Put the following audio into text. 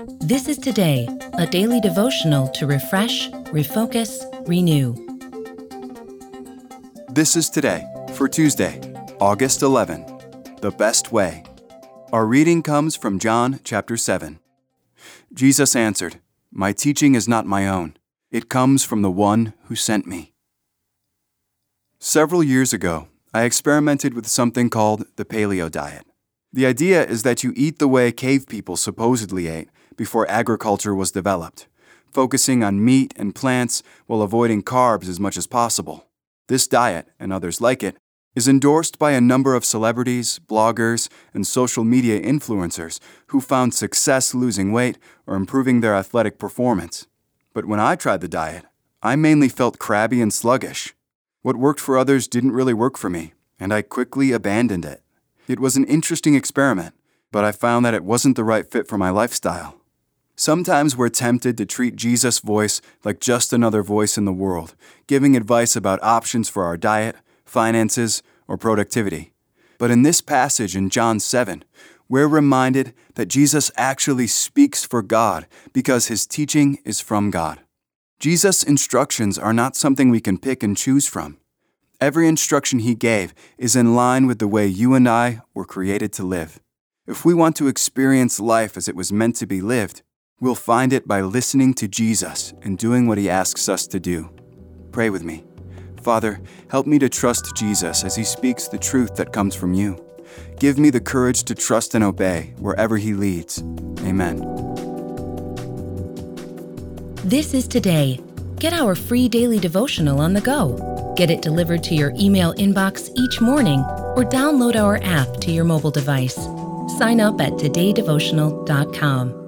This is Today, a daily devotional to refresh, refocus, renew. This is Today for Tuesday, August 11. The Best Way. Our reading comes from John chapter 7. Jesus answered, "My teaching is not my own. It comes from the one who sent me." Several years ago, I experimented with something called the paleo diet. The idea is that you eat the way cave people supposedly ate before agriculture was developed, focusing on meat and plants while avoiding carbs as much as possible. This diet, and others like it, is endorsed by a number of celebrities, bloggers, and social media influencers who found success losing weight or improving their athletic performance. But when I tried the diet, I mainly felt crabby and sluggish. What worked for others didn't really work for me, and I quickly abandoned it. It was an interesting experiment, but I found that it wasn't the right fit for my lifestyle. Sometimes we're tempted to treat Jesus' voice like just another voice in the world, giving advice about options for our diet, finances, or productivity. But in this passage in John 7, we're reminded that Jesus actually speaks for God because his teaching is from God. Jesus' instructions are not something we can pick and choose from. Every instruction he gave is in line with the way you and I were created to live. If we want to experience life as it was meant to be lived, we'll find it by listening to Jesus and doing what he asks us to do. Pray with me. Father, help me to trust Jesus as he speaks the truth that comes from you. Give me the courage to trust and obey wherever he leads. Amen. This is Today. Get our free daily devotional on the go. Get it delivered to your email inbox each morning or download our app to your mobile device. Sign up at todaydevotional.com.